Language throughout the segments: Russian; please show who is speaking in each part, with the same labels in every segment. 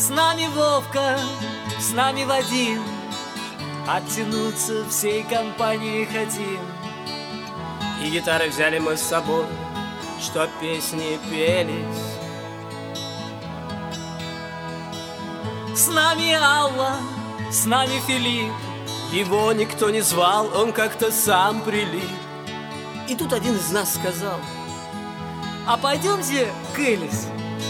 Speaker 1: нами Вовка, с нами Вадим, оттянуться всей компанией хотим.
Speaker 2: И гитары взяли мы с собой, чтоб песни пелись.
Speaker 1: С нами Алла, с нами Филипп.
Speaker 2: Его никто не звал, он как-то сам прилип. И тут один из нас сказал:
Speaker 1: а пойдемте к Элис.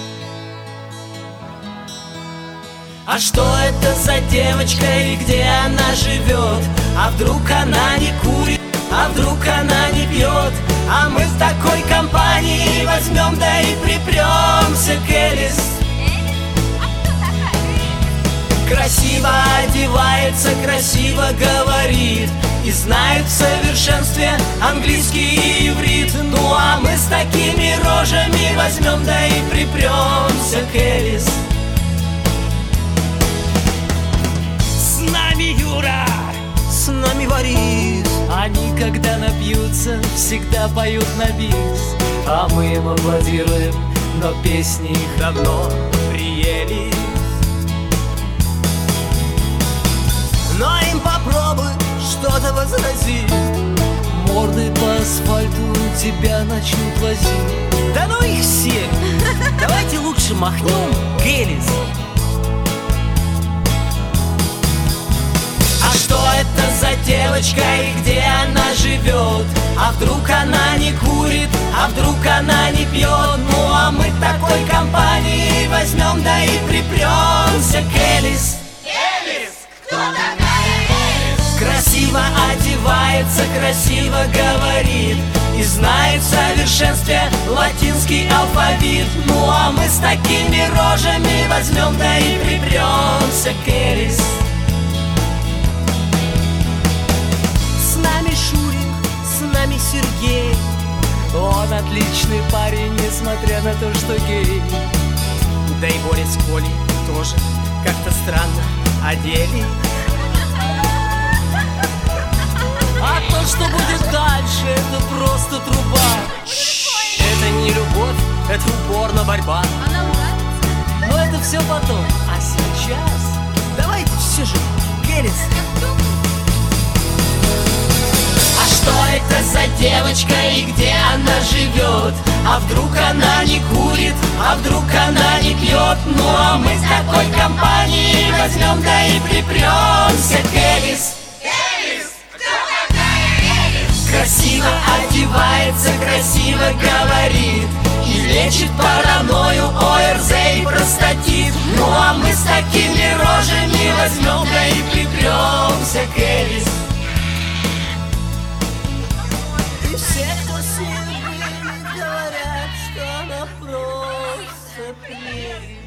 Speaker 2: А что это за девочка и где она живет? А вдруг она не курит, а вдруг она не пьет? А мы в такой компании возьмем, да и припремся к Элис. Красиво одевается, красиво говорит и знает в совершенстве английский и иврит. Ну а мы с такими рожами возьмем, да и припремся к Элис.
Speaker 1: С нами Юра,
Speaker 2: с нами Борис.
Speaker 1: они, когда напьются, всегда поют на бис.
Speaker 2: А мы им аплодируем, но песни их давно приели. Но им попробуй что-то возразить,
Speaker 1: морды по асфальту тебя начнут возить.
Speaker 2: да ну их всех! Давайте лучше махнем к Элис. А что это за девочка и где она живет? А вдруг она не курит, а вдруг она не пьет? Ну а мы такой компании возьмем, да и припремся к Элис.
Speaker 3: Элис! Кто такая?
Speaker 2: Красиво одевается, красиво говорит и знает в совершенстве латинский алфавит. Ну а мы с такими рожами возьмем, да и припремся к Элис. С нами Шурик, с нами Сергей.
Speaker 1: Он отличный парень, несмотря на то, что гей.
Speaker 2: Да и Боря с Колей тоже как-то странно одели.
Speaker 1: А то, что будет дальше, это просто труба.
Speaker 2: Это не любовь, это упорно борьба.
Speaker 3: Она нравится?
Speaker 1: Но это все потом. А сейчас
Speaker 2: Давайте все же к Элис. А что это за девочка и где она живет? А вдруг она не курит, а вдруг она не пьет? Ну а мы с такой компанией возьмем, да и припремся к Элис.
Speaker 3: Элис! Кто такая Элис?
Speaker 2: Красиво одевается, красиво говорит и лечит паранойю, ОРЗ и простатит. Ну а мы с такими рожами возьмем, да и припремся к Элис. И все, кто с ней были, говорят, что она просто плеть.